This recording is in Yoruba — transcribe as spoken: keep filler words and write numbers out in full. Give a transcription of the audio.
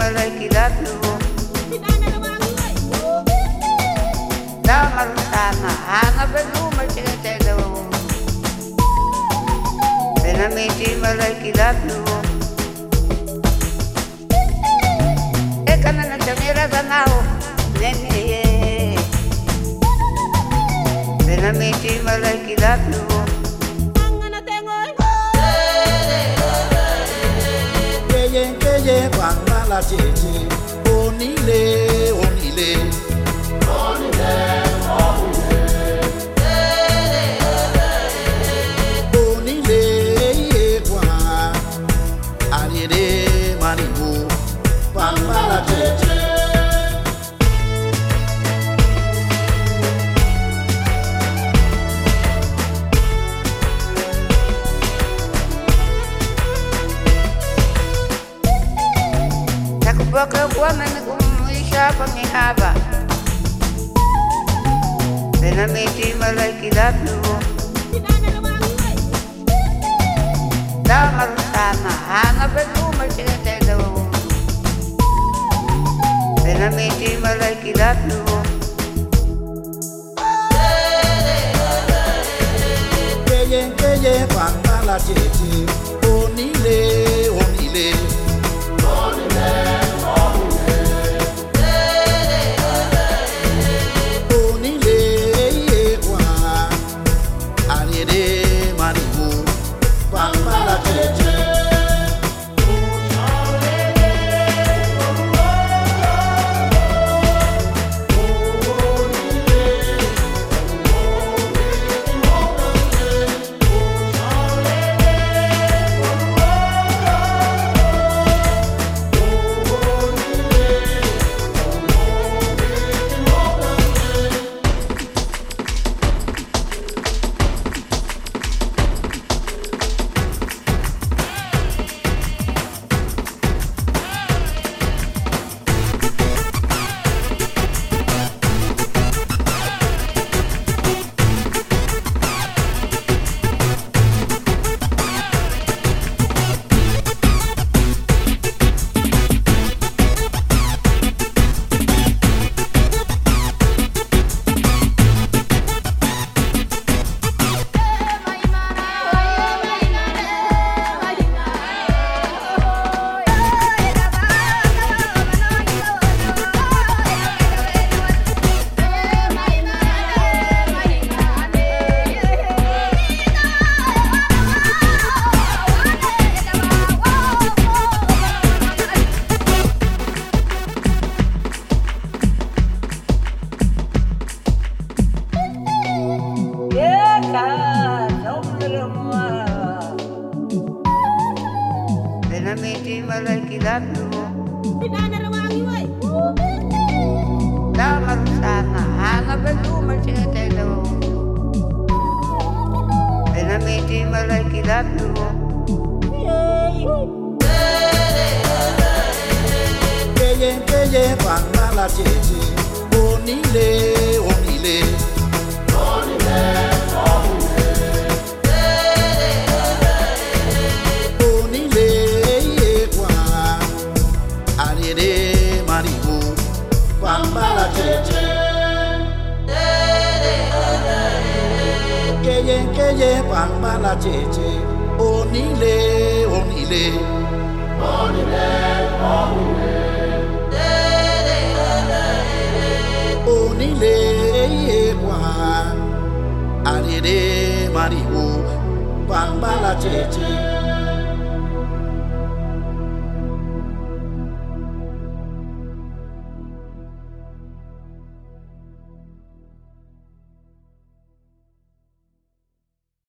malay kilablo Damar sana hanga belu macam telo Benamiti malay kilablo Ekana na jamira danao nene Benamiti malay kilablo Bangala cheche, onile, onile, onile, onile, onile, yekwa, alire manibu, bangala cheche. Baka woman kumisha pangihaba Benamiti malay kilablo Damar sana hanga belu macam telo Benamiti malay kilablo Keye keye bangala cheche, onile, onile, onile. Benamiti malay kilablo Damar sana hanga belu macam telo Benamiti malay kilablo Keye keye bangala cheche, onile, onile, onile, onile, yekwa, alire manibu, bangala cheche. Keye keye bangala cheche, onile, onile, onile, onile. Onile yekwa, alire maribu, bangala cheche.